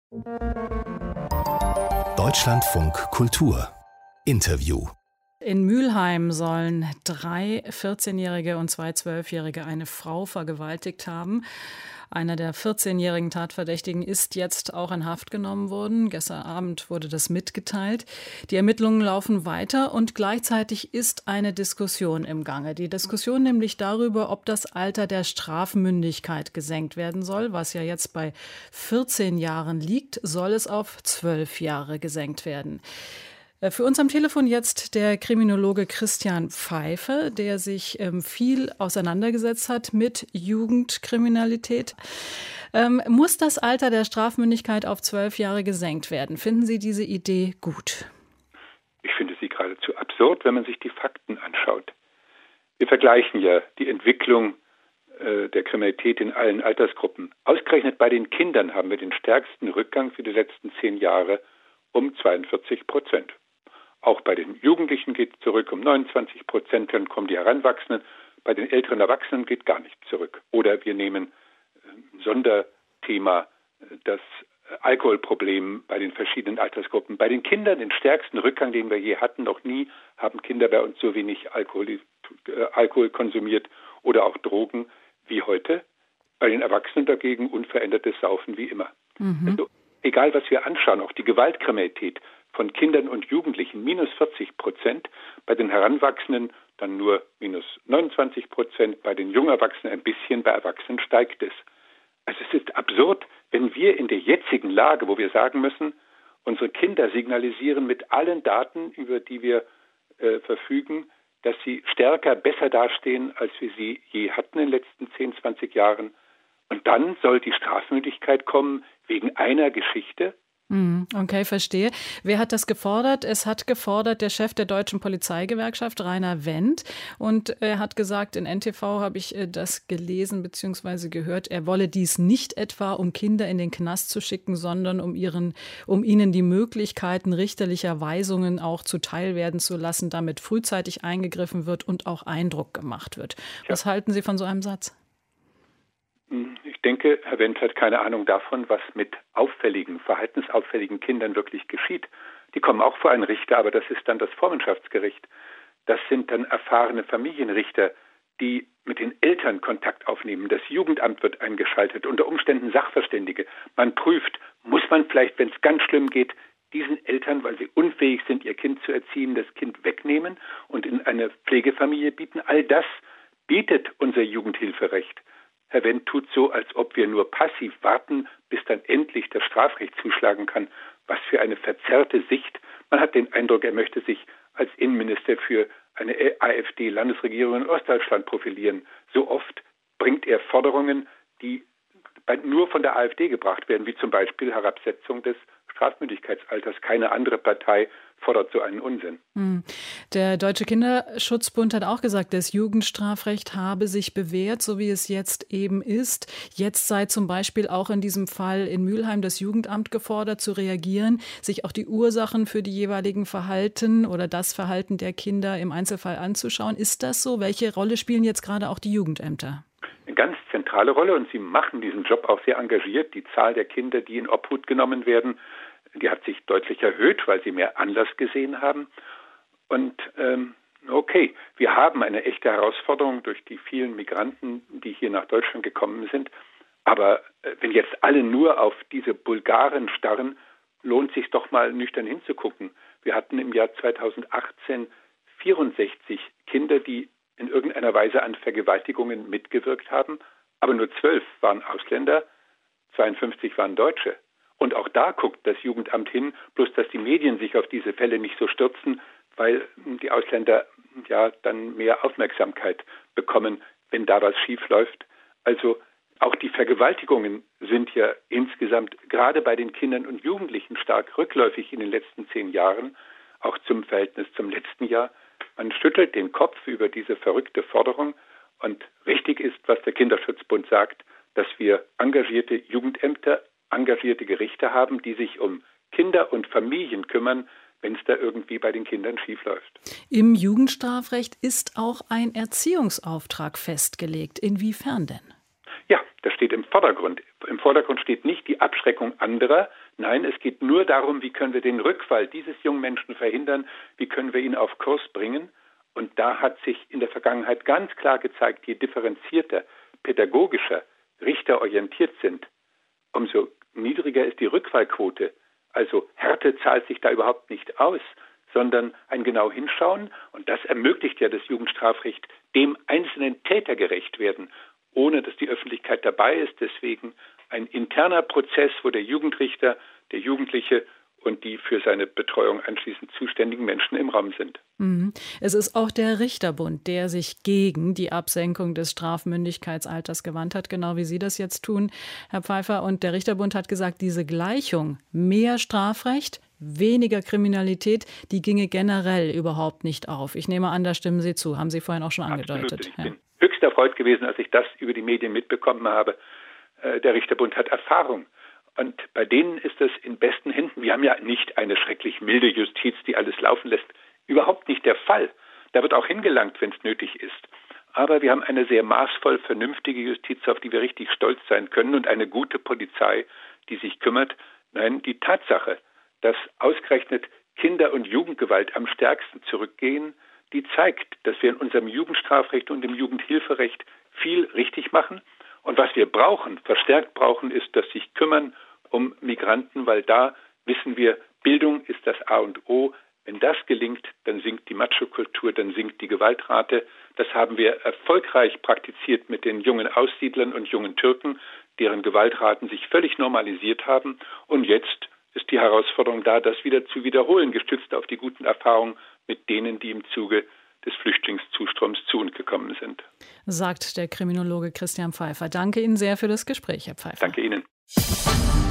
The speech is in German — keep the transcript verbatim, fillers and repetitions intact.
Deutschlandfunk Kultur Interview. In Mülheim sollen drei vierzehnjährige und zwei zwölfjährige eine Frau vergewaltigt haben. Einer der vierzehnjährigen Tatverdächtigen ist jetzt auch in Haft genommen worden. Gestern Abend wurde das mitgeteilt. Die Ermittlungen laufen weiter und gleichzeitig ist eine Diskussion im Gange. Die Diskussion nämlich darüber, ob das Alter der Strafmündigkeit gesenkt werden soll, was ja jetzt bei vierzehn Jahren liegt, soll es auf zwölf Jahre gesenkt werden. Für uns am Telefon jetzt der Kriminologe Christian Pfeiffer, der sich ähm, viel auseinandergesetzt hat mit Jugendkriminalität. Ähm, muss das Alter der Strafmündigkeit auf zwölf Jahre gesenkt werden? Finden Sie diese Idee gut? Ich finde sie geradezu absurd, wenn man sich die Fakten anschaut. Wir vergleichen ja die Entwicklung äh, der Kriminalität in allen Altersgruppen. Ausgerechnet bei den Kindern haben wir den stärksten Rückgang für die letzten zehn Jahre um zweiundvierzig Prozent. Auch bei den Jugendlichen geht es zurück um neunundzwanzig Prozent, dann kommen die Heranwachsenden. Bei den älteren Erwachsenen geht gar nichts zurück. Oder wir nehmen ein Sonderthema, das Alkoholproblem bei den verschiedenen Altersgruppen. Bei den Kindern den stärksten Rückgang, den wir je hatten. Noch nie haben Kinder bei uns so wenig Alkohol, äh, Alkohol konsumiert oder auch Drogen wie heute. Bei den Erwachsenen dagegen unverändertes Saufen wie immer. Mhm. Also, egal, was wir anschauen, auch die Gewaltkriminalität von Kindern und Jugendlichen minus vierzig Prozent, bei den Heranwachsenden dann nur minus neunundzwanzig Prozent, bei den Jungerwachsenen ein bisschen, bei Erwachsenen steigt es. Also es ist absurd, wenn wir in der jetzigen Lage, wo wir sagen müssen, unsere Kinder signalisieren mit allen Daten, über die wir äh, verfügen, dass sie stärker, besser dastehen, als wir sie je hatten in den letzten zehn, zwanzig Jahren. Und dann soll die Strafmündigkeit kommen wegen einer Geschichte. Okay, verstehe. Wer hat das gefordert? Es hat gefordert der Chef der Deutschen Polizeigewerkschaft, Rainer Wendt. Und er hat gesagt, in N T V habe ich das gelesen bzw. gehört, er wolle dies nicht etwa, um Kinder in den Knast zu schicken, sondern um, ihren, um ihnen die Möglichkeiten richterlicher Weisungen auch zuteil werden zu lassen, damit frühzeitig eingegriffen wird und auch Eindruck gemacht wird. Ja. Was halten Sie von so einem Satz? Ich denke, Herr Wendt hat keine Ahnung davon, was mit auffälligen, verhaltensauffälligen Kindern wirklich geschieht. Die kommen auch vor einen Richter, aber das ist dann das Vormundschaftsgericht. Das sind dann erfahrene Familienrichter, die mit den Eltern Kontakt aufnehmen. Das Jugendamt wird eingeschaltet, unter Umständen Sachverständige. Man prüft, muss man vielleicht, wenn es ganz schlimm geht, diesen Eltern, weil sie unfähig sind, ihr Kind zu erziehen, das Kind wegnehmen und in eine Pflegefamilie bieten. All das bietet unser Jugendhilferecht. Herr Wendt tut so, als ob wir nur passiv warten, bis dann endlich das Strafrecht zuschlagen kann. Was für eine verzerrte Sicht. Man hat den Eindruck, er möchte sich als Innenminister für eine AfD-Landesregierung in Ostdeutschland profilieren. So oft bringt er Forderungen, die nur von der AfD gebracht werden, wie zum Beispiel Herabsetzung des Strafmündigkeitsalters. Keine andere Partei fordert so einen Unsinn. Der Deutsche Kinderschutzbund hat auch gesagt, das Jugendstrafrecht habe sich bewährt, so wie es jetzt eben ist. Jetzt sei zum Beispiel auch in diesem Fall in Mülheim das Jugendamt gefordert, zu reagieren, sich auch die Ursachen für die jeweiligen Verhalten oder das Verhalten der Kinder im Einzelfall anzuschauen. Ist das so? Welche Rolle spielen jetzt gerade auch die Jugendämter? Eine ganz zentrale Rolle, und sie machen diesen Job auch sehr engagiert. Die Zahl der Kinder, die in Obhut genommen werden, die hat sich deutlich erhöht, weil sie mehr Anlass gesehen haben. Und ähm, okay, wir haben eine echte Herausforderung durch die vielen Migranten, die hier nach Deutschland gekommen sind. Aber äh, wenn jetzt alle nur auf diese Bulgaren starren, lohnt sich doch mal nüchtern hinzugucken. Wir hatten im Jahr zweitausendachtzehn vierundsechzig Kinder, die in irgendeiner Weise an Vergewaltigungen mitgewirkt haben, aber nur zwölf waren Ausländer, zweiundfünfzig waren Deutsche. Und auch da guckt das Jugendamt hin, bloß dass die Medien sich auf diese Fälle nicht so stürzen, weil die Ausländer ja dann mehr Aufmerksamkeit bekommen, wenn da was schief läuft. Also auch die Vergewaltigungen sind ja insgesamt gerade bei den Kindern und Jugendlichen stark rückläufig in den letzten zehn Jahren, auch zum Verhältnis zum letzten Jahr. Man schüttelt den Kopf über diese verrückte Forderung, und richtig ist, was der Kinderschutzbund sagt, dass wir engagierte Jugendämter, engagierte Gerichte haben, die sich um Kinder und Familien kümmern, wenn es da irgendwie bei den Kindern schiefläuft. Im Jugendstrafrecht ist auch ein Erziehungsauftrag festgelegt. Inwiefern denn? Ja, das steht im Vordergrund. Im Vordergrund steht nicht die Abschreckung anderer, Nein, es geht nur darum, wie können wir den Rückfall dieses jungen Menschen verhindern, wie können wir ihn auf Kurs bringen. Und da hat sich in der Vergangenheit ganz klar gezeigt, je differenzierter, pädagogischer Richter orientiert sind, umso niedriger ist die Rückfallquote. Also Härte zahlt sich da überhaupt nicht aus, sondern ein genau hinschauen. Und das ermöglicht ja das Jugendstrafrecht, dem einzelnen Täter gerecht werden, ohne dass die Öffentlichkeit dabei ist. Deswegen ein interner Prozess, wo der Jugendrichter, der Jugendliche und die für seine Betreuung anschließend zuständigen Menschen im Raum sind. Es ist auch der Richterbund, der sich gegen die Absenkung des Strafmündigkeitsalters gewandt hat, genau wie Sie das jetzt tun, Herr Pfeiffer. Und der Richterbund hat gesagt, diese Gleichung, mehr Strafrecht, weniger Kriminalität, die ginge generell überhaupt nicht auf. Ich nehme an, da stimmen Sie zu. Haben Sie vorhin auch schon angedeutet. Absolut. Ich ja. bin höchst erfreut gewesen, als ich das über die Medien mitbekommen habe. Der Richterbund hat Erfahrung. Und bei denen ist es in besten Händen. Wir haben ja nicht eine schrecklich milde Justiz, die alles laufen lässt. Überhaupt nicht der Fall. Da wird auch hingelangt, wenn es nötig ist. Aber wir haben eine sehr maßvoll vernünftige Justiz, auf die wir richtig stolz sein können und eine gute Polizei, die sich kümmert. Nein, die Tatsache, dass ausgerechnet Kinder- und Jugendgewalt am stärksten zurückgehen, die zeigt, dass wir in unserem Jugendstrafrecht und im Jugendhilferecht viel richtig machen. Und was wir brauchen, verstärkt brauchen, ist das sich kümmern um Migranten, weil da wissen wir, Bildung ist das A und O. Wenn das gelingt, dann sinkt die Macho-Kultur, dann sinkt die Gewaltrate. Das haben wir erfolgreich praktiziert mit den jungen Aussiedlern und jungen Türken, deren Gewaltraten sich völlig normalisiert haben. Und jetzt ist die Herausforderung da, das wieder zu wiederholen, gestützt auf die guten Erfahrungen mit denen, die im Zuge des Flüchtlingszustroms zu uns gekommen sind. Sagt der Kriminologe Christian Pfeiffer. Danke Ihnen sehr für das Gespräch, Herr Pfeiffer. Danke Ihnen.